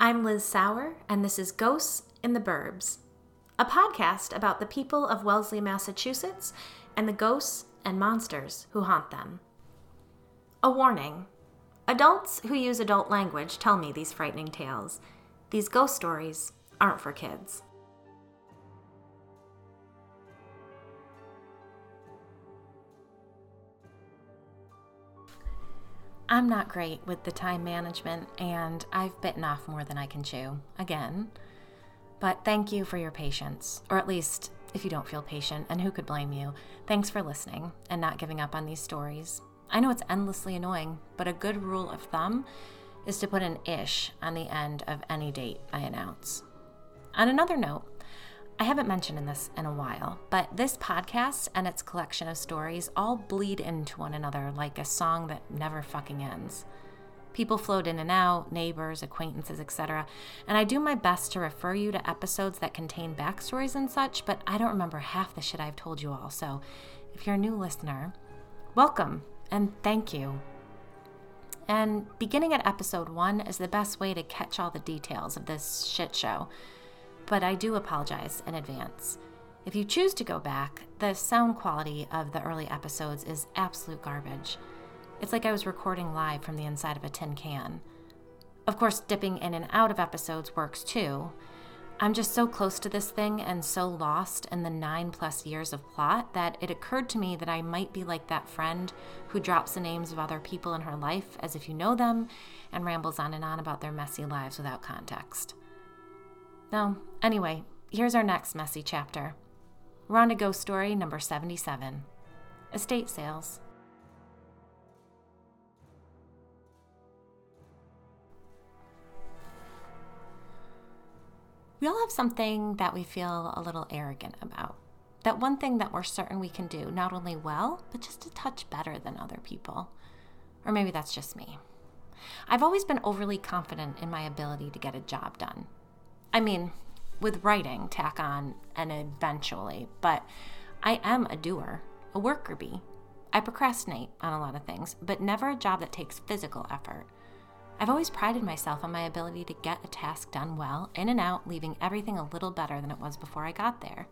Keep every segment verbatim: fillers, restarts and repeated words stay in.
I'm Liz Sauer, and this is Ghosts in the Burbs, a podcast about the people of Wellesley, Massachusetts, and the ghosts and monsters who haunt them. A warning. Adults who use adult language tell me these frightening tales. These ghost stories aren't for kids. I'm not great with the time management, and I've bitten off more than I can chew, again. But thank you for your patience, or at least, if you don't feel patient, and who could blame you, thanks for listening and not giving up on these stories. I know it's endlessly annoying, but a good rule of thumb is to put an ish on the end of any date I announce. On another note, I haven't mentioned in this in a while, but this podcast and its collection of stories all bleed into one another like a song that never fucking ends. People float in and out, neighbors, acquaintances, et cetera, and I do my best to refer you to episodes that contain backstories and such, but I don't remember half the shit I've told you all, so if you're a new listener, welcome and thank you. And beginning at episode one is the best way to catch all the details of this shit show. But I do apologize in advance. If you choose to go back, the sound quality of the early episodes is absolute garbage. It's like I was recording live from the inside of a tin can. Of course, dipping in and out of episodes works too. I'm just so close to this thing and so lost in the nine plus years of plot that it occurred to me that I might be like that friend who drops the names of other people in her life as if you know them and rambles on and on about their messy lives without context. No, anyway, here's our next messy chapter. We're on to ghost story number seventy-seven, estate sales. We all have something that we feel a little arrogant about. That one thing that we're certain we can do not only well, but just a touch better than other people. Or maybe that's just me. I've always been overly confident in my ability to get a job done. I mean, with writing, tack on, and eventually, but I am a doer, a worker bee. I procrastinate on a lot of things, but never a job that takes physical effort. I've always prided myself on my ability to get a task done well, in and out, leaving everything a little better than it was before I got there.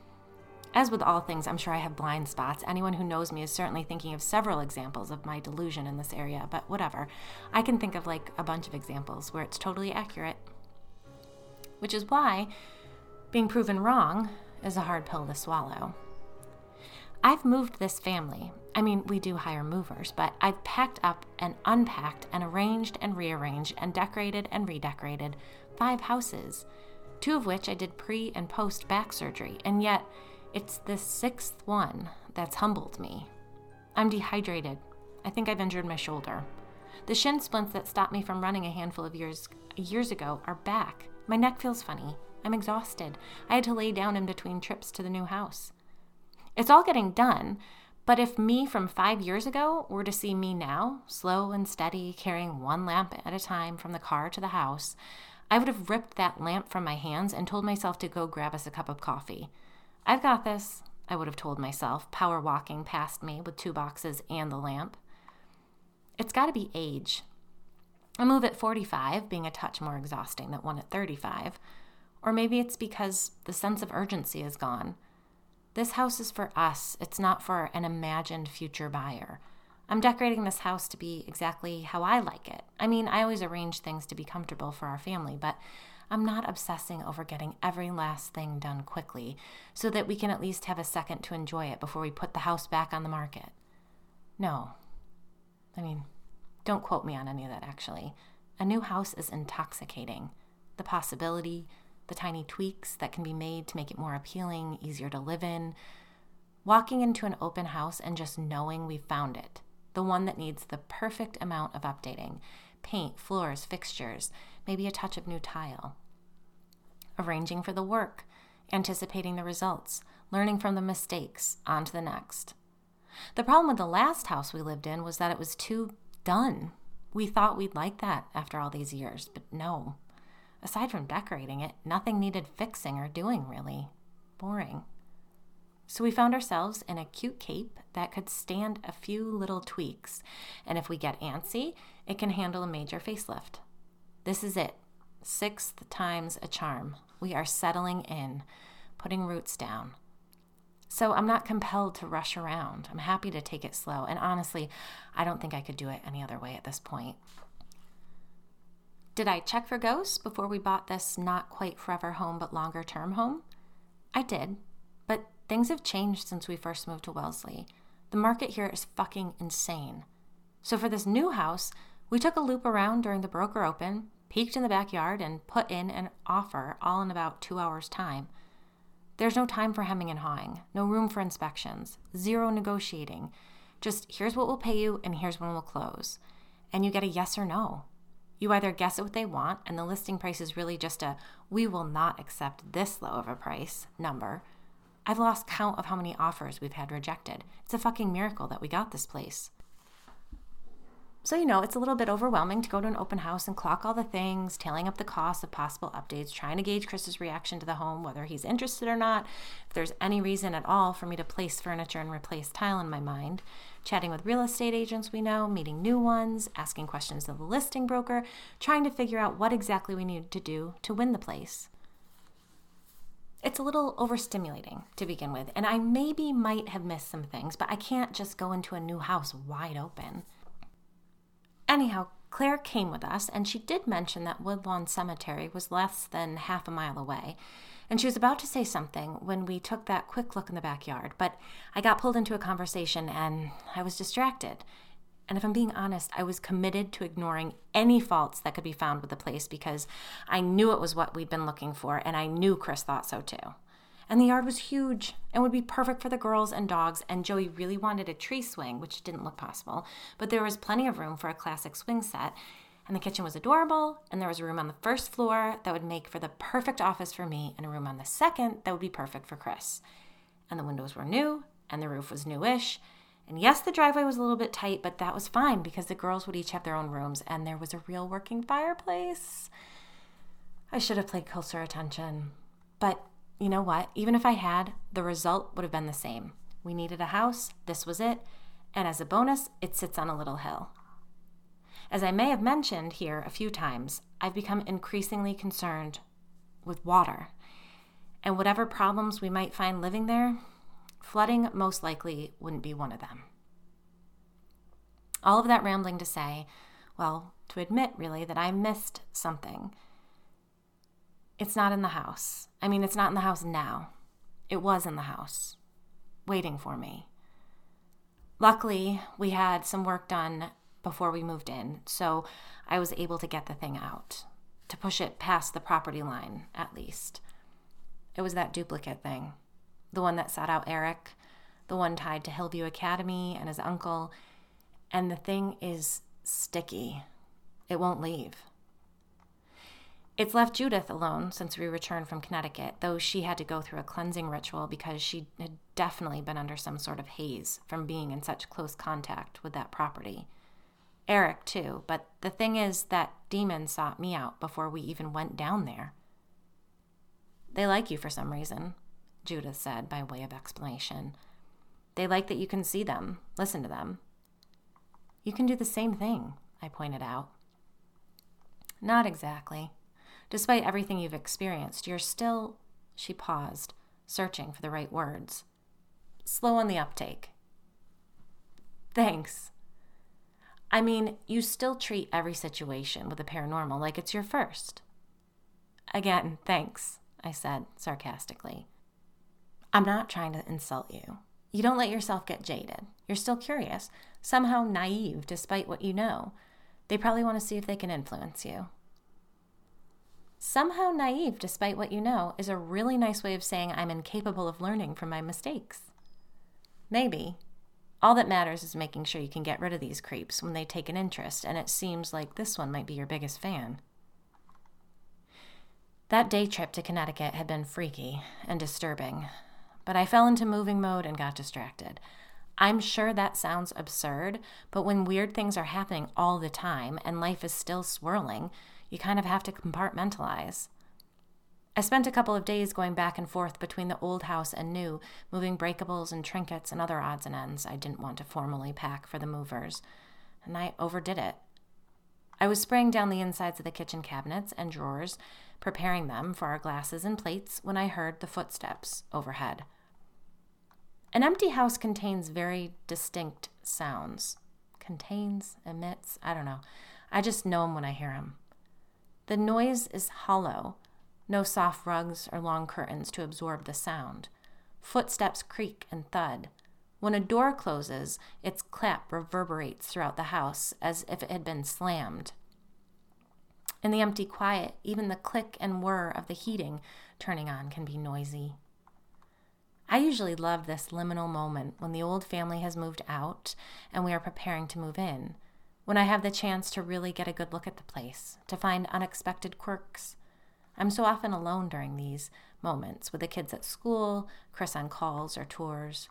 As with all things, I'm sure I have blind spots. Anyone who knows me is certainly thinking of several examples of my delusion in this area, but whatever. I can think of like a bunch of examples where it's totally accurate. Which is why being proven wrong is a hard pill to swallow. I've moved this family. I mean, we do hire movers, but I've packed up and unpacked and arranged and rearranged and decorated and redecorated five houses, two of which I did pre and post back surgery, and yet it's the sixth one that's humbled me. I'm dehydrated. I think I've injured my shoulder. The shin splints that stopped me from running a handful of years years ago are back. My neck feels funny. I'm exhausted. I had to lay down in between trips to the new house. It's all getting done, but if me from five years ago were to see me now, slow and steady, carrying one lamp at a time from the car to the house, I would have ripped that lamp from my hands and told myself to go grab us a cup of coffee. I've got this, I would have told myself, power walking past me with two boxes and the lamp. It's got to be age. A move at forty-five being a touch more exhausting than one at thirty-five. Or maybe it's because the sense of urgency is gone. This house is for us. It's not for an imagined future buyer. I'm decorating this house to be exactly how I like it. I mean, I always arrange things to be comfortable for our family, but I'm not obsessing over getting every last thing done quickly so that we can at least have a second to enjoy it before we put the house back on the market. No. I mean, don't quote me on any of that, actually. A new house is intoxicating. The possibility, the tiny tweaks that can be made to make it more appealing, easier to live in. Walking into an open house and just knowing we found it. The one that needs the perfect amount of updating. Paint, floors, fixtures, maybe a touch of new tile. Arranging for the work, anticipating the results, learning from the mistakes, on to the next. The problem with the last house we lived in was that it was too done. We thought we'd like that after all these years, but no. Aside from decorating it, nothing needed fixing or doing, really. Boring. So we found ourselves in a cute cape that could stand a few little tweaks, and if we get antsy, it can handle a major facelift. This is it. Sixth time's a charm. We are settling in, putting roots down. So I'm not compelled to rush around. I'm happy to take it slow. And honestly, I don't think I could do it any other way at this point. Did I check for ghosts before we bought this not quite forever home but longer term home? I did, but things have changed since we first moved to Wellesley. The market here is fucking insane. So for this new house, we took a loop around during the broker open, peeked in the backyard, and put in an offer all in about two hours' time. There's no time for hemming and hawing, no room for inspections, zero negotiating. Just here's what we'll pay you and here's when we'll close. And you get a yes or no. You either guess at what they want, and the listing price is really just a we will not accept this low of a price number. I've lost count of how many offers we've had rejected. It's a fucking miracle that we got this place. So, you know, it's a little bit overwhelming to go to an open house and clock all the things, tallying up the costs of possible updates, trying to gauge Chris's reaction to the home, whether he's interested or not, if there's any reason at all for me to place furniture and replace tile in my mind, chatting with real estate agents we know, meeting new ones, asking questions of the listing broker, trying to figure out what exactly we need to do to win the place. It's a little overstimulating to begin with, and I maybe might have missed some things, but I can't just go into a new house wide open. Anyhow, Claire came with us, and she did mention that Woodlawn Cemetery was less than half a mile away. And she was about to say something when we took that quick look in the backyard, but I got pulled into a conversation and I was distracted. And if I'm being honest, I was committed to ignoring any faults that could be found with the place because I knew it was what we'd been looking for, and I knew Chris thought so too. And the yard was huge and would be perfect for the girls and dogs, and Joey really wanted a tree swing, which didn't look possible, but there was plenty of room for a classic swing set, and the kitchen was adorable, and there was a room on the first floor that would make for the perfect office for me, and a room on the second that would be perfect for Chris. And the windows were new, and the roof was newish, and yes, the driveway was a little bit tight, but that was fine because the girls would each have their own rooms, and there was a real working fireplace. I should have paid closer attention, but you know what? Even if I had, the result would have been the same. We needed a house, this was it, and as a bonus, it sits on a little hill. As I may have mentioned here a few times, I've become increasingly concerned with water. And whatever problems we might find living there, flooding most likely wouldn't be one of them. All of that rambling to say, well, to admit really that I missed something. It's not in the house. I mean, it's not in the house now. It was in the house, waiting for me. Luckily, we had some work done before we moved in, so I was able to get the thing out, to push it past the property line, at least. It was that duplicate thing, the one that sought out Eric, the one tied to Hillview Academy and his uncle, and the thing is sticky. It won't leave. It's left Judith alone since we returned from Connecticut, though she had to go through a cleansing ritual because she had definitely been under some sort of haze from being in such close contact with that property. Eric, too, but the thing is that demon sought me out before we even went down there. They like you for some reason, Judith said by way of explanation. They like that you can see them, listen to them. You can do the same thing, I pointed out. Not exactly. Despite everything you've experienced, you're still, she paused, searching for the right words. Slow on the uptake. Thanks. I mean, you still treat every situation with the paranormal like it's your first. Again, thanks, I said sarcastically. I'm not trying to insult you. You don't let yourself get jaded. You're still curious, somehow naive despite what you know. They probably want to see if they can influence you. Somehow naive despite what you know is a really nice way of saying I'm incapable of learning from my mistakes. Maybe. All that matters is making sure you can get rid of these creeps when they take an interest, and it seems like this one might be your biggest fan. That day trip to Connecticut had been freaky and disturbing, but I fell into moving mode and got distracted. I'm sure that sounds absurd, but when weird things are happening all the time and life is still swirling, you kind of have to compartmentalize. I spent a couple of days going back and forth between the old house and new, moving breakables and trinkets and other odds and ends I didn't want to formally pack for the movers, and I overdid it. I was spraying down the insides of the kitchen cabinets and drawers, preparing them for our glasses and plates, when I heard the footsteps overhead. An empty house contains very distinct sounds. Contains, emits, I don't know. I just know them when I hear them. The noise is hollow. No soft rugs or long curtains to absorb the sound. Footsteps creak and thud. When a door closes, its clap reverberates throughout the house as if it had been slammed. In the empty quiet, even the click and whir of the heating turning on can be noisy. I usually love this liminal moment when the old family has moved out and we are preparing to move in, when I have the chance to really get a good look at the place, to find unexpected quirks. I'm so often alone during these moments, with the kids at school, Chris on calls or tours.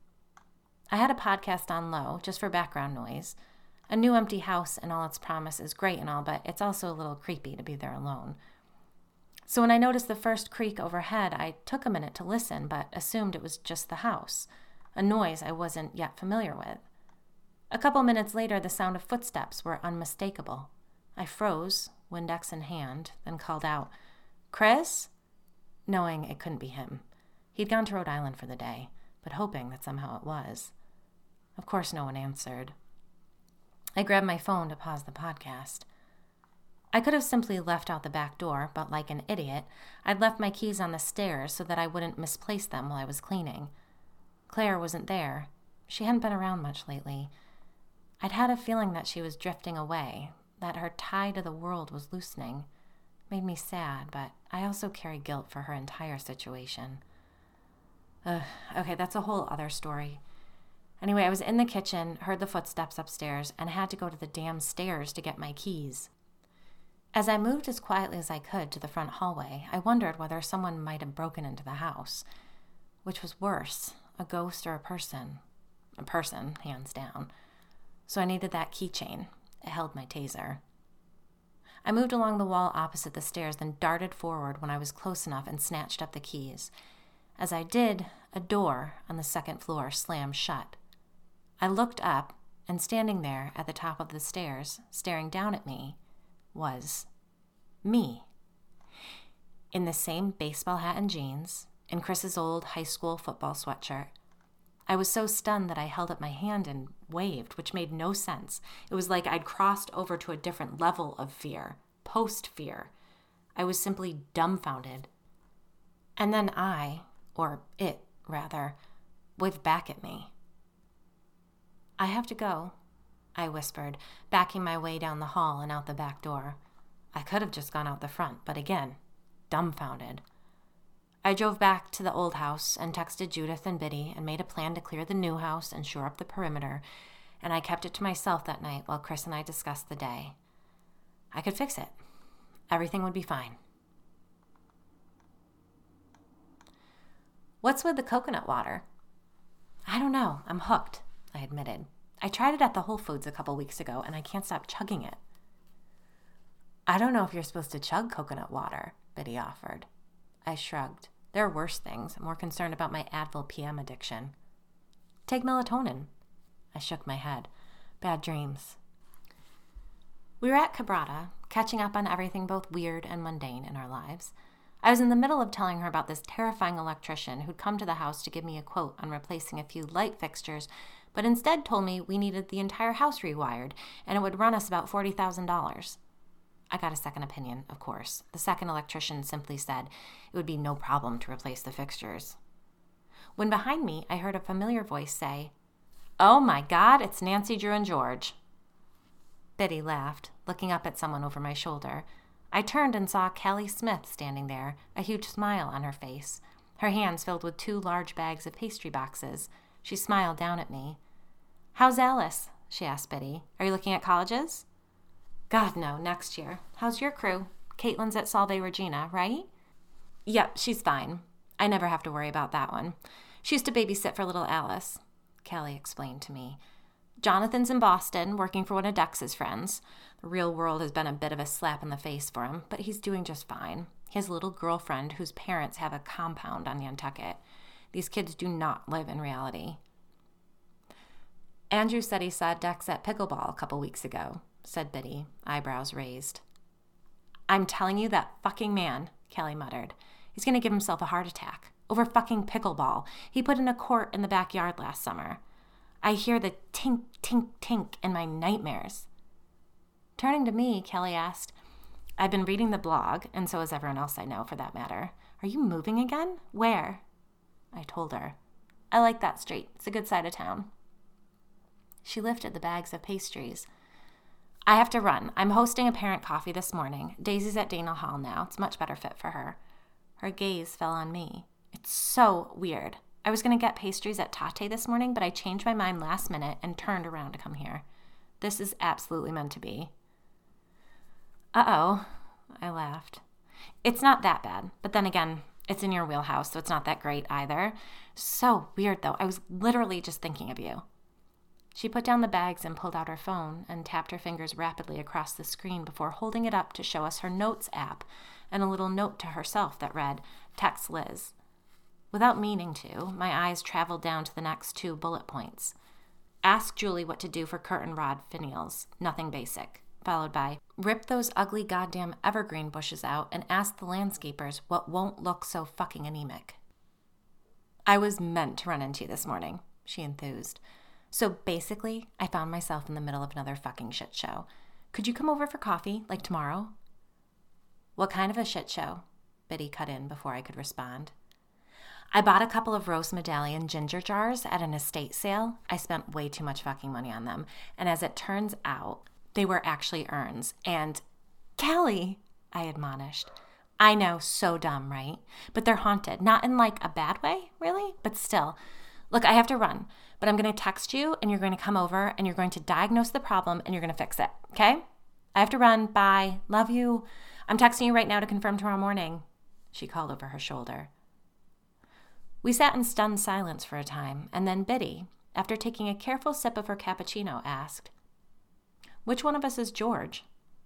I had a podcast on low, just for background noise. A new empty house and all its promise is great and all, but it's also a little creepy to be there alone. So when I noticed the first creak overhead, I took a minute to listen, but assumed it was just the house, a noise I wasn't yet familiar with. A couple minutes later, the sound of footsteps were unmistakable. I froze, Windex in hand, then called out, "Chris?" knowing it couldn't be him. He'd gone to Rhode Island for the day, but hoping that somehow it was. Of course, no one answered. I grabbed my phone to pause the podcast. I could have simply left out the back door, but like an idiot, I'd left my keys on the stairs so that I wouldn't misplace them while I was cleaning. Claire wasn't there. She hadn't been around much lately. I'd had a feeling that she was drifting away, that her tie to the world was loosening. It made me sad, but I also carried guilt for her entire situation. Ugh, okay, that's a whole other story. Anyway, I was in the kitchen, heard the footsteps upstairs, and had to go to the damn stairs to get my keys. As I moved as quietly as I could to the front hallway, I wondered whether someone might have broken into the house. Which was worse, a ghost or a person? A person, hands down. So I needed that keychain. It held my taser. I moved along the wall opposite the stairs, then darted forward when I was close enough and snatched up the keys. As I did, a door on the second floor slammed shut. I looked up, and standing there at the top of the stairs, staring down at me, was me. In the same baseball hat and jeans, in Chris's old high school football sweatshirt. I was so stunned that I held up my hand and waved, which made no sense. It was like I'd crossed over to a different level of fear, post-fear. I was simply dumbfounded. And then I, or it, rather, waved back at me. "I have to go," I whispered, backing my way down the hall and out the back door. I could have just gone out the front, but again, dumbfounded. I drove back to the old house and texted Judith and Biddy and made a plan to clear the new house and shore up the perimeter, and I kept it to myself that night while Chris and I discussed the day. I could fix it. Everything would be fine. What's with the coconut water? I don't know. I'm hooked, I admitted. I tried it at the Whole Foods a couple weeks ago, and I can't stop chugging it. I don't know if you're supposed to chug coconut water, Biddy offered. I shrugged. There are worse things. I'm more concerned about my Advil P M addiction. Take melatonin. I shook my head. Bad dreams. We were at Cabrata, catching up on everything both weird and mundane in our lives. I was in the middle of telling her about this terrifying electrician who'd come to the house to give me a quote on replacing a few light fixtures, but instead told me we needed the entire house rewired, and it would run us about forty thousand dollars. I got a second opinion, of course. The second electrician simply said it would be no problem to replace the fixtures. When behind me, I heard a familiar voice say, "Oh my God, it's Nancy, Drew, and George." Biddy laughed, looking up at someone over my shoulder. I turned and saw Callie Smith standing there, a huge smile on her face, her hands filled with two large bags of pastry boxes. She smiled down at me. "How's Alice?" she asked Biddy. "Are you looking at colleges?" "God, no, next year. How's your crew? Caitlin's at Salve Regina, right?" "Yep, she's fine. I never have to worry about that one. She used to babysit for little Alice," Callie explained to me. "Jonathan's in Boston, working for one of Dex's friends. The real world has been a bit of a slap in the face for him, but he's doing just fine. He has a little girlfriend whose parents have a compound on Nantucket. These kids do not live in reality." "Andrew said he saw Dex at pickleball a couple weeks ago," said Biddy, eyebrows raised. I'm telling you, that fucking man, Kelly muttered. He's going to give himself a heart attack. Over fucking pickleball. He put in a court in the backyard last summer. I hear the tink, tink, tink in my nightmares. Turning to me, Kelly asked, I've been reading the blog, and so has everyone else I know for that matter. Are you moving again? Where? I told her. I like that street. It's a good side of town. She lifted the bags of pastries. I have to run. I'm hosting a parent coffee this morning. Daisy's at Dana Hall now. It's a much better fit for her. Her gaze fell on me. It's so weird. I was going to get pastries at Tate this morning, but I changed my mind last minute and turned around to come here. This is absolutely meant to be. Uh-oh, I laughed. It's not that bad, but then again, it's in your wheelhouse, so it's not that great either. So weird, though. I was literally just thinking of you. She put down the bags and pulled out her phone and tapped her fingers rapidly across the screen before holding it up to show us her Notes app and a little note to herself that read, Text Liz. Without meaning to, my eyes traveled down to the next two bullet points. Ask Julie what to do for curtain rod finials. Nothing basic. Followed by, rip those ugly goddamn evergreen bushes out and ask the landscapers what won't look so fucking anemic. I was meant to run into you this morning, she enthused. So basically, I found myself in the middle of another fucking shit show. Could you come over for coffee, like tomorrow? What kind of a shit show? Biddy cut in before I could respond. I bought a couple of rose medallion ginger jars at an estate sale. I spent way too much fucking money on them. And as it turns out, they were actually urns. And, Kelly, I admonished. I know, so dumb, right? But they're haunted. Not in like a bad way, really, but still. Look, I have to run, but I'm going to text you and you're going to come over and you're going to diagnose the problem and you're going to fix it, okay? I have to run. Bye. Love you. I'm texting you right now to confirm tomorrow morning, she called over her shoulder. We sat in stunned silence for a time, and then Biddy, after taking a careful sip of her cappuccino, asked, Which one of us is George?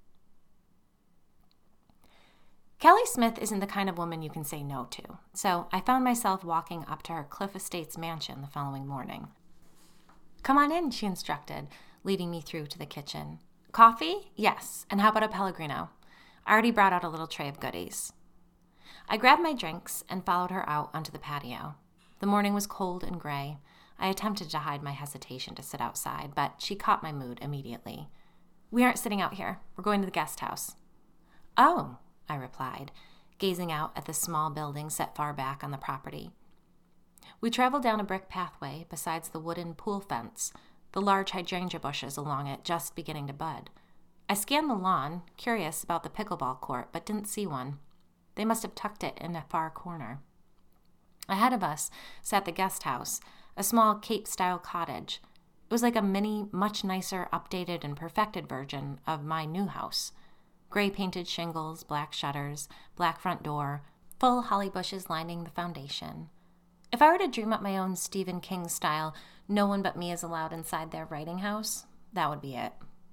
Kelly Smith isn't the kind of woman you can say no to, so I found myself walking up to her Cliff Estates mansion the following morning. Come on in, she instructed, leading me through to the kitchen. Coffee? Yes, and how about a Pellegrino? I already brought out a little tray of goodies. I grabbed my drinks and followed her out onto the patio. The morning was cold and gray. I attempted to hide my hesitation to sit outside, but she caught my mood immediately. We aren't sitting out here. We're going to the guest house. Oh, I replied, gazing out at the small building set far back on the property. We traveled down a brick pathway besides the wooden pool fence, the large hydrangea bushes along it just beginning to bud. I scanned the lawn, curious about the pickleball court, but didn't see one. They must have tucked it in a far corner. Ahead of us sat the guest house, a small Cape-style cottage. It was like a mini, much nicer, updated, and perfected version of my new house. Gray-painted shingles, black shutters, black front door, full holly bushes lining the foundation. If I were to dream up my own Stephen King style, no one but me is allowed inside their writing house, that would be it.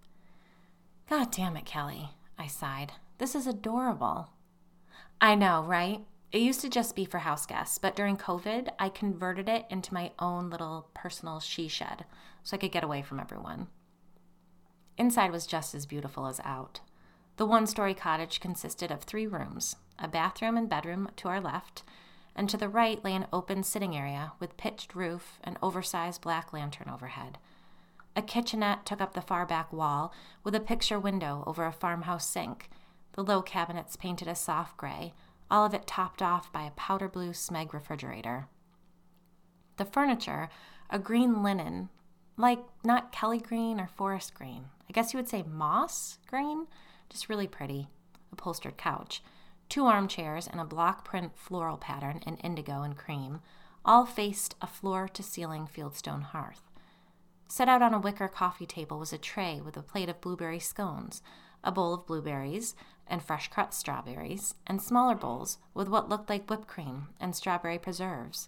God damn it, Kelly, I sighed. This is adorable. I know, right? It used to just be for house guests, but during COVID, I converted it into my own little personal she shed so I could get away from everyone. Inside was just as beautiful as out. The one-story cottage consisted of three rooms, a bathroom and bedroom to our left, and to the right lay an open sitting area with pitched roof and oversized black lantern overhead. A kitchenette took up the far back wall with a picture window over a farmhouse sink, the low cabinets painted a soft gray, all of it topped off by a powder blue Smeg refrigerator. The furniture, a green linen, like not Kelly green or forest green. I guess you would say moss green, just really pretty. Upholstered couch, two armchairs, and a block print floral pattern in indigo and cream, all faced a floor-to-ceiling fieldstone hearth. Set out on a wicker coffee table was a tray with a plate of blueberry scones, a bowl of blueberries and fresh-cut strawberries, and smaller bowls with what looked like whipped cream and strawberry preserves.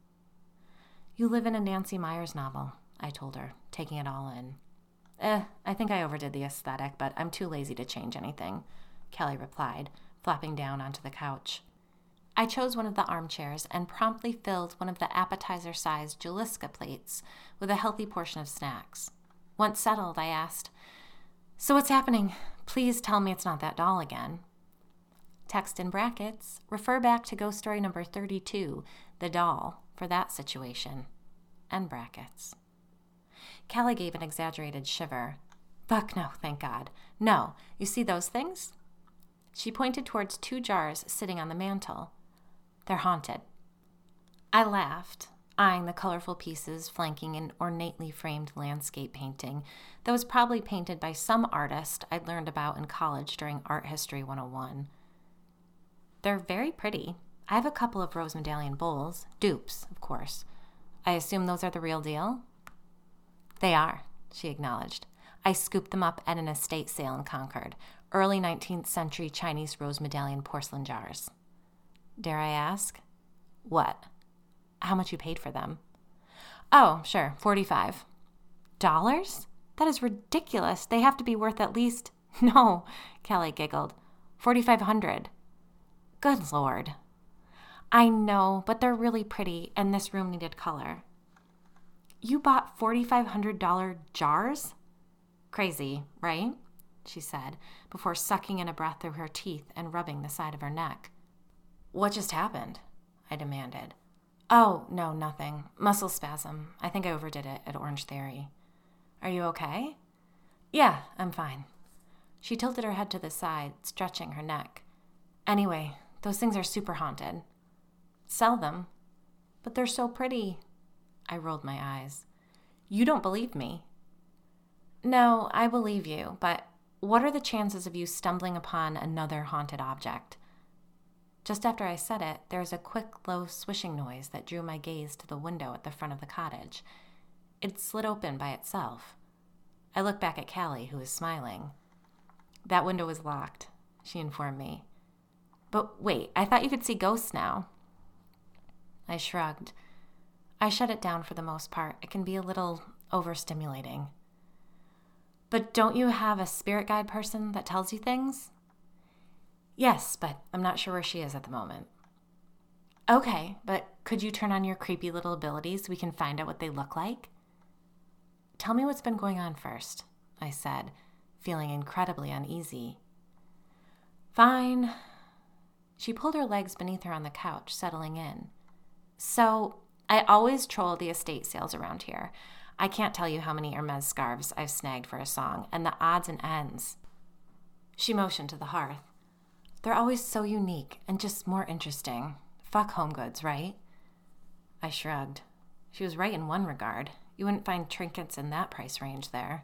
You live in a Nancy Myers novel, I told her, taking it all in. Eh, I think I overdid the aesthetic, but I'm too lazy to change anything, Kelly replied, flopping down onto the couch. I chose one of the armchairs and promptly filled one of the appetizer-sized Jaliska plates with a healthy portion of snacks. Once settled, I asked, So what's happening? Please tell me it's not that doll again. Text in brackets, refer back to ghost story number thirty-two, the doll, for that situation. End brackets. Callie gave an exaggerated shiver. Fuck no, thank God. No, you see those things? She pointed towards two jars sitting on the mantel. They're haunted. I laughed, eyeing the colorful pieces flanking an ornately framed landscape painting that was probably painted by some artist I'd learned about in college during Art History one oh one. They're very pretty. I have a couple of rose medallion bowls, dupes, of course. I assume those are the real deal? They are, she acknowledged. I scooped them up at an estate sale in Concord, early nineteenth century Chinese rose medallion porcelain jars. Dare I ask? What? How much you paid for them? Oh, sure, forty-five. Dollars? That is ridiculous. They have to be worth at least... No, Callie giggled. forty-five hundred. Good Lord. I know, but they're really pretty, and this room needed color. You bought forty-five hundred dollars jars? Crazy, right? She said, before sucking in a breath through her teeth and rubbing the side of her neck. What just happened? I demanded. Oh, no, nothing. Muscle spasm. I think I overdid it at Orange Theory. Are you okay? Yeah, I'm fine. She tilted her head to the side, stretching her neck. Anyway, those things are super haunted. Sell them. But they're so pretty. I rolled my eyes. You don't believe me. No, I believe you, but what are the chances of you stumbling upon another haunted object? Just after I said it, there was a quick, low swishing noise that drew my gaze to the window at the front of the cottage. It slid open by itself. I looked back at Callie, who was smiling. That window was locked, she informed me. But wait, I thought you could see ghosts now. I shrugged. I shut it down for the most part. It can be a little overstimulating. But don't you have a spirit guide person that tells you things? Yes, but I'm not sure where she is at the moment. Okay, but could you turn on your creepy little abilities so we can find out what they look like? Tell me what's been going on first, I said, feeling incredibly uneasy. Fine. She pulled her legs beneath her on the couch, settling in. So, I always troll the estate sales around here. I can't tell you how many Hermes scarves I've snagged for a song, and the odds and ends. She motioned to the hearth. They're always so unique and just more interesting. Fuck Home Goods, right? I shrugged. She was right in one regard. You wouldn't find trinkets in that price range there.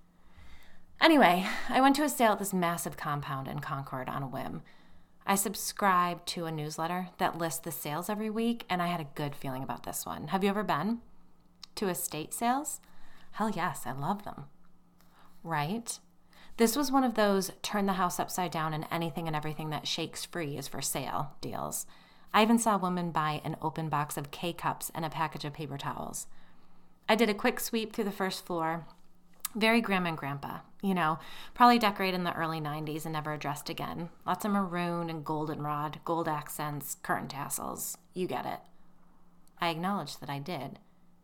Anyway, I went to a sale at this massive compound in Concord on a whim. I subscribed to a newsletter that lists the sales every week, and I had a good feeling about this one. Have you ever been to estate sales? Hell yes, I love them. Right? This was one of those turn the house upside down and anything and everything that shakes free is for sale deals. I even saw a woman buy an open box of K-cups and a package of paper towels. I did a quick sweep through the first floor. Very grandma and grandpa, you know, probably decorated in the early nineties and never addressed again. Lots of maroon and goldenrod, gold accents, curtain tassels. You get it. I acknowledged that I did.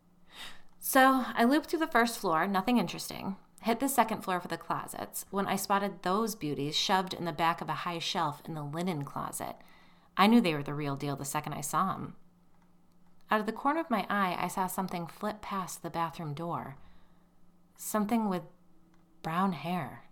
So I looped through the first floor, nothing interesting. Hit the second floor for the closets when I spotted those beauties shoved in the back of a high shelf in the linen closet. I knew they were the real deal the second I saw them. Out of the corner of my eye, I saw something flit past the bathroom door. Something with brown hair.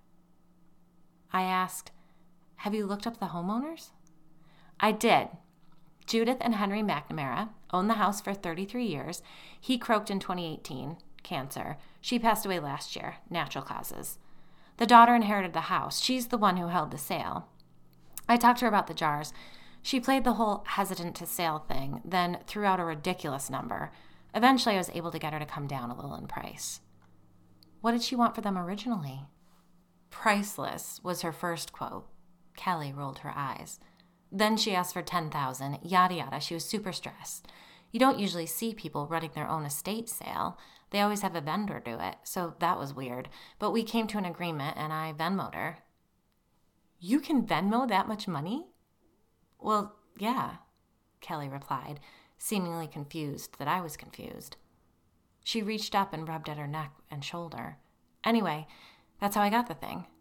I asked, have you looked up the homeowners? I did. Judith and Henry McNamara owned the house for thirty-three years. He croaked in twenty eighteen, cancer. She passed away last year, natural causes. The daughter inherited the house. She's the one who held the sale. I talked to her about the jars. She played the whole hesitant to sale thing, then threw out a ridiculous number. Eventually, I was able to get her to come down a little in price. What did she want for them originally? Priceless was her first quote. Callie rolled her eyes. Then she asked for ten thousand dollars, yada yada. She was super stressed. You don't usually see people running their own estate sale. They always have a vendor do it, so that was weird. But we came to an agreement, and I Venmo'd her. You can Venmo that much money? Well, yeah, Callie replied, seemingly confused that I was confused. She reached up and rubbed at her neck and shoulder. Anyway, that's how I got the thing.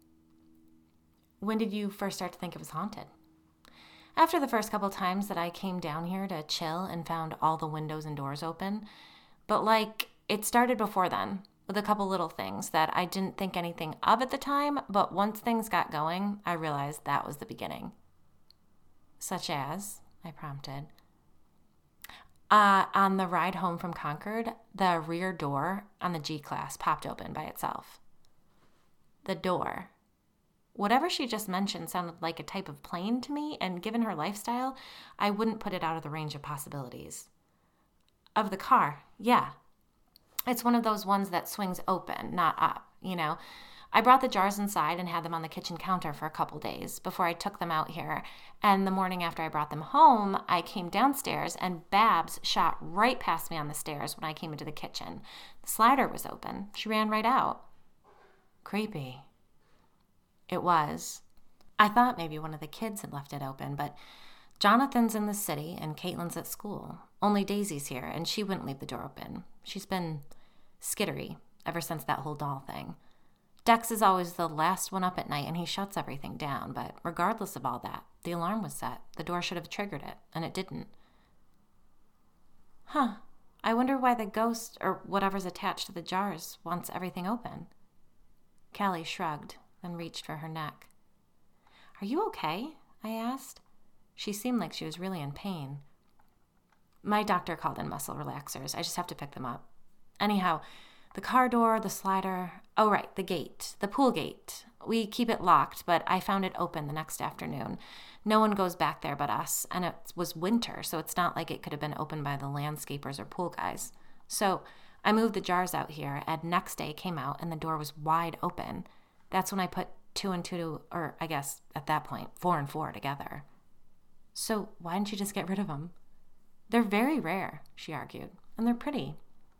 When did you first start to think it was haunted? After the first couple times that I came down here to chill and found all the windows and doors open. But like, it started before then, with a couple little things that I didn't think anything of at the time, but once things got going, I realized that was the beginning. Such as, I prompted. Uh, on the ride home from Concord, the rear door on the G-Class popped open by itself. The door. Whatever she just mentioned sounded like a type of plane to me, and given her lifestyle, I wouldn't put it out of the range of possibilities. Of the car, yeah. It's one of those ones that swings open, not up, you know. I brought the jars inside and had them on the kitchen counter for a couple days before I took them out here. And the morning after I brought them home, I came downstairs and Babs shot right past me on the stairs when I came into the kitchen. The slider was open. She ran right out. Creepy. It was. I thought maybe one of the kids had left it open, but Jonathan's in the city and Caitlin's at school. Only Daisy's here, and she wouldn't leave the door open. She's been skittery ever since that whole doll thing. Dex is always the last one up at night, and he shuts everything down, but regardless of all that, the alarm was set. The door should have triggered it, and it didn't. Huh. I wonder why the ghost, or whatever's attached to the jars, wants everything open. Callie shrugged, then reached for her neck. Are you okay? I asked. She seemed like she was really in pain. My doctor called in muscle relaxers. I just have to pick them up. Anyhow, the car door, the slider, oh right, the gate, the pool gate. We keep it locked, but I found it open the next afternoon. No one goes back there but us, and it was winter, so it's not like it could have been opened by the landscapers or pool guys. So I moved the jars out here, and next day came out, and the door was wide open. That's when I put two and two, or I guess at that point, four and four together. So why didn't you just get rid of them? They're very rare, she argued, and they're pretty.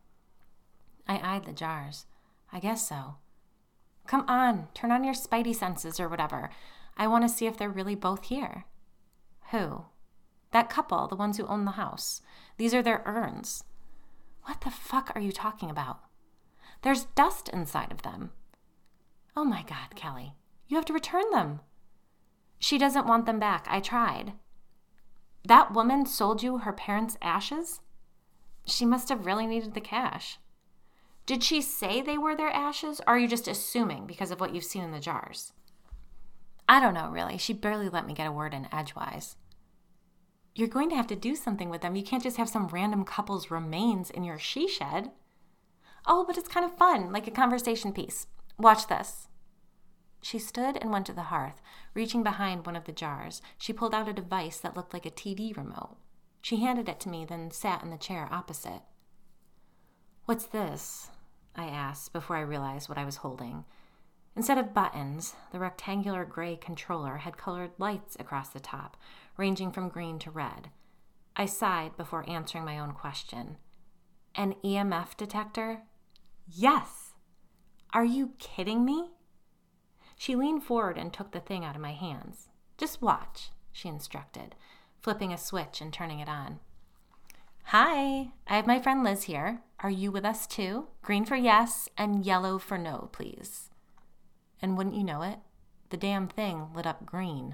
I eyed the jars. I guess so. Come on, turn on your spidey senses or whatever. I want to see if they're really both here. Who? That couple, the ones who own the house. These are their urns. What the fuck are you talking about? There's dust inside of them. Oh my God, Kelly. You have to return them. She doesn't want them back. I tried. That woman sold you her parents' ashes? She must have really needed the cash. Did she say they were their ashes, or are you just assuming because of what you've seen in the jars? I don't know, really. She barely let me get a word in edgewise. You're going to have to do something with them. You can't just have some random couple's remains in your she shed. Oh, but it's kind of fun, like a conversation piece. Watch this. She stood and went to the hearth. Reaching behind one of the jars, she pulled out a device that looked like a T V remote. She handed it to me, then sat in the chair opposite. What's this? I asked before I realized what I was holding. Instead of buttons, the rectangular gray controller had colored lights across the top, ranging from green to red. I sighed before answering my own question. An E M F detector? Yes! Are you kidding me? She leaned forward and took the thing out of my hands. Just watch, she instructed, flipping a switch and turning it on. Hi, I have my friend Liz here. Are you with us too? Green for yes and yellow for no, please. And wouldn't you know it, the damn thing lit up green.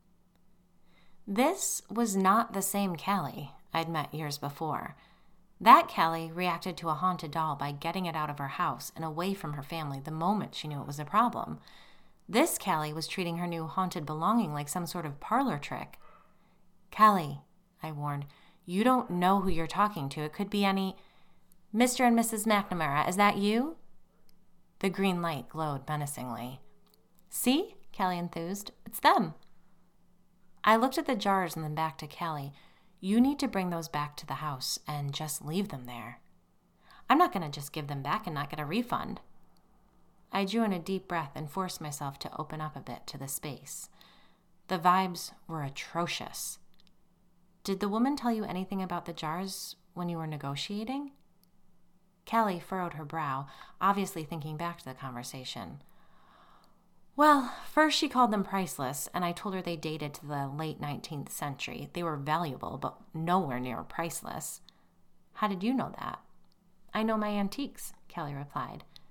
This was not the same Callie I'd met years before. That Callie reacted to a haunted doll by getting it out of her house and away from her family the moment she knew it was a problem. This Callie was treating her new haunted belonging like some sort of parlor trick. Callie, I warned, you don't know who you're talking to. It could be any... Mister and Missus McNamara, is that you? The green light glowed menacingly. See? Callie enthused. It's them. I looked at the jars and then back to Callie. You need to bring those back to the house and just leave them there. I'm not going to just give them back and not get a refund. I drew in a deep breath and forced myself to open up a bit to the space. The vibes were atrocious. Did the woman tell you anything about the jars when you were negotiating? Callie furrowed her brow, obviously thinking back to the conversation. Well, first she called them priceless, and I told her they dated to the late nineteenth century. They were valuable, but nowhere near priceless. How did you know that? I know my antiques, Callie replied.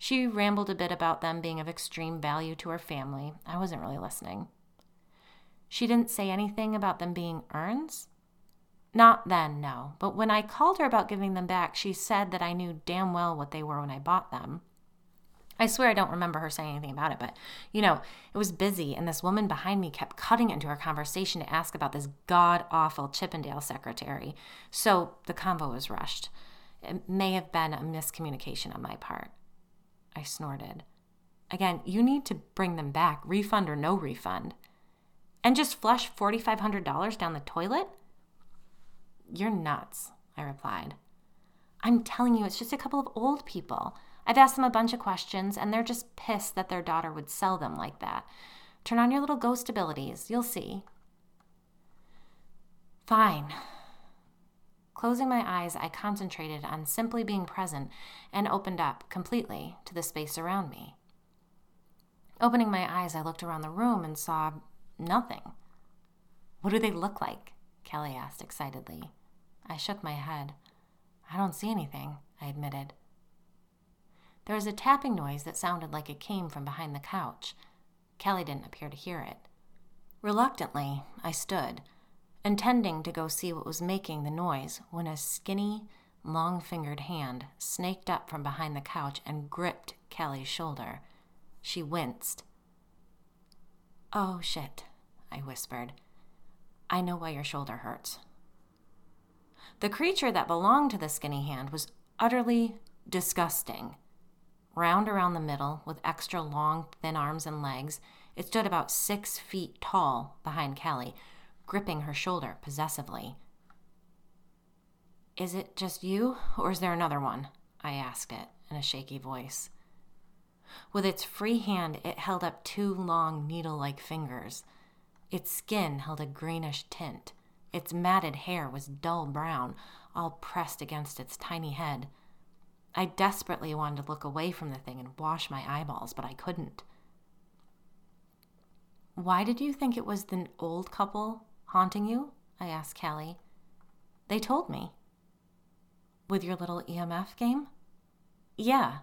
She rambled a bit about them being of extreme value to her family. I wasn't really listening. She didn't say anything about them being urns? Not then, no. But when I called her about giving them back, she said that I knew damn well what they were when I bought them. I swear I don't remember her saying anything about it, but, you know, it was busy, and this woman behind me kept cutting into our conversation to ask about this god-awful Chippendale secretary. So the convo was rushed. It may have been a miscommunication on my part. I snorted. Again, you need to bring them back, refund or no refund. And just flush four thousand five hundred dollars down the toilet? You're nuts, I replied. I'm telling you, it's just a couple of old people. I've asked them a bunch of questions, and they're just pissed that their daughter would sell them like that. Turn on your little ghost abilities. You'll see. Fine. Closing my eyes, I concentrated on simply being present and opened up completely to the space around me. Opening my eyes, I looked around the room and saw nothing. What do they look like? Kelly asked excitedly. I shook my head. I don't see anything, I admitted. There was a tapping noise that sounded like it came from behind the couch. Kelly didn't appear to hear it. Reluctantly, I stood, intending to go see what was making the noise, when a skinny, long-fingered hand snaked up from behind the couch and gripped Kelly's shoulder. She winced. Oh, shit, I whispered. I know why your shoulder hurts. The creature that belonged to the skinny hand was utterly disgusting. Round around the middle, with extra long, thin arms and legs, it stood about six feet tall behind Kelly, gripping her shoulder possessively. Is it just you, or is there another one? I asked it in a shaky voice. With its free hand, it held up two long, needle-like fingers. Its skin held a greenish tint. Its matted hair was dull brown, all pressed against its tiny head. I desperately wanted to look away from the thing and wash my eyeballs, but I couldn't. Why did you think it was the old couple haunting you? I asked Kelly. They told me. With your little E M F game? Yeah.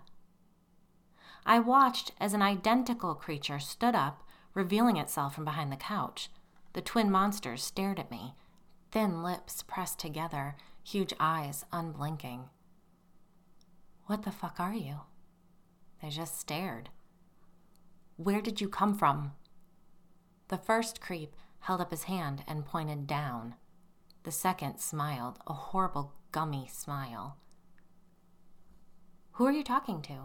I watched as an identical creature stood up, revealing itself from behind the couch. The twin monsters stared at me, thin lips pressed together, huge eyes unblinking. What the fuck are you? They just stared. Where did you come from? The first creep held up his hand and pointed down. The second smiled, a horrible, gummy smile. Who are you talking to?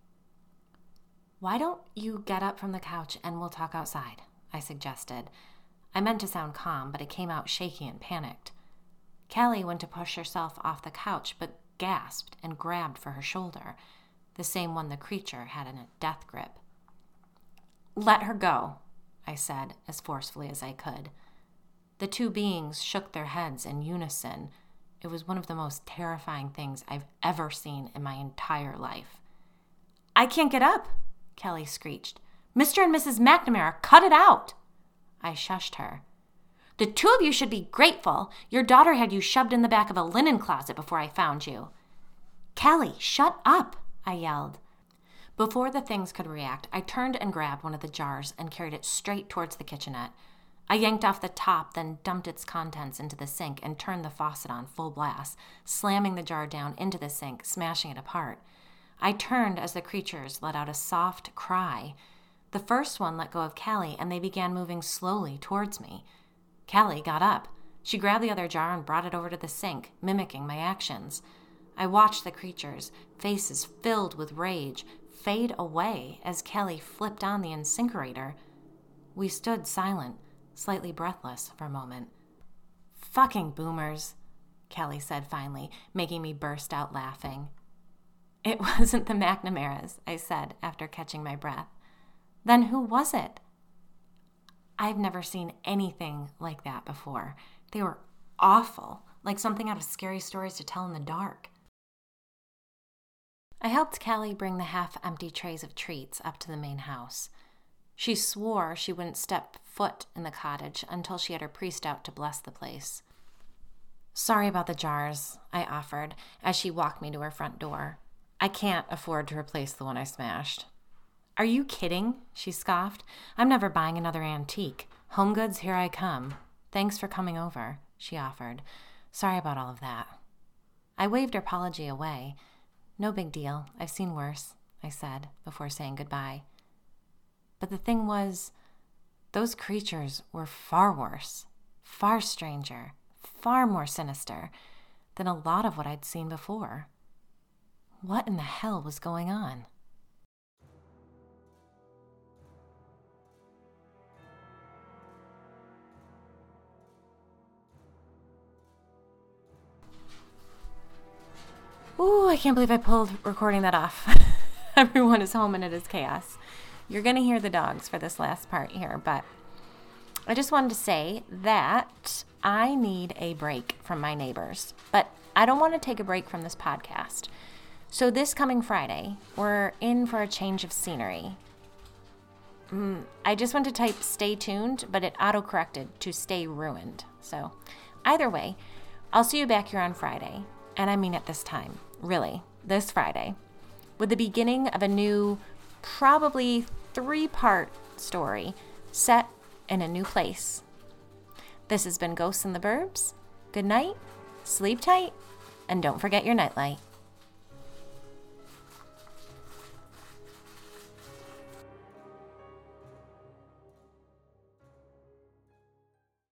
Why don't you get up from the couch and we'll talk outside, I suggested. I meant to sound calm, but it came out shaky and panicked. Kelly went to push herself off the couch, but gasped and grabbed for her shoulder, the same one the creature had in a death grip. Let her go, I said as forcefully as I could. The two beings shook their heads in unison. It was one of the most terrifying things I've ever seen in my entire life. I can't get up, Kelly screeched. Mister and Missus McNamara, cut it out! I shushed her. The two of you should be grateful. Your daughter had you shoved in the back of a linen closet before I found you. Kelly, shut up, I yelled. Before the things could react, I turned and grabbed one of the jars and carried it straight towards the kitchenette. I yanked off the top, then dumped its contents into the sink and turned the faucet on full blast, slamming the jar down into the sink, smashing it apart. I turned as the creatures let out a soft cry. The first one let go of Kelly, and they began moving slowly towards me. Kelly got up. She grabbed the other jar and brought it over to the sink, mimicking my actions. I watched the creatures, faces filled with rage, fade away as Kelly flipped on the incinerator. We stood silent, slightly breathless for a moment. Fucking boomers, Kelly said finally, making me burst out laughing. It wasn't the McNamaras, I said after catching my breath. Then who was it? I've never seen anything like that before. They were awful, like something out of scary stories to tell in the dark. I helped Kelly bring the half-empty trays of treats up to the main house. She swore she wouldn't step foot in the cottage until she had her priest out to bless the place. Sorry about the jars, I offered as she walked me to her front door. I can't afford to replace the one I smashed. Are you kidding? She scoffed. I'm never buying another antique. Home Goods, here I come. Thanks for coming over, she offered. Sorry about all of that. I waved her apology away. No big deal. I've seen worse, I said before saying goodbye. But the thing was, those creatures were far worse, far stranger, far more sinister than a lot of what I'd seen before. What in the hell was going on? Ooh, I can't believe I pulled recording that off. Everyone is home and it is chaos. You're going to hear the dogs for this last part here, but I just wanted to say that I need a break from my neighbors, but I don't want to take a break from this podcast. So this coming Friday, we're in for a change of scenery. Mm, I just want to type stay tuned, but it auto-corrected to stay ruined. So either way, I'll see you back here on Friday. And I mean it this time, really, this Friday, with the beginning of a new, probably three-part story set in a new place. This has been Ghosts in the Burbs. Good night, sleep tight, and don't forget your nightlight.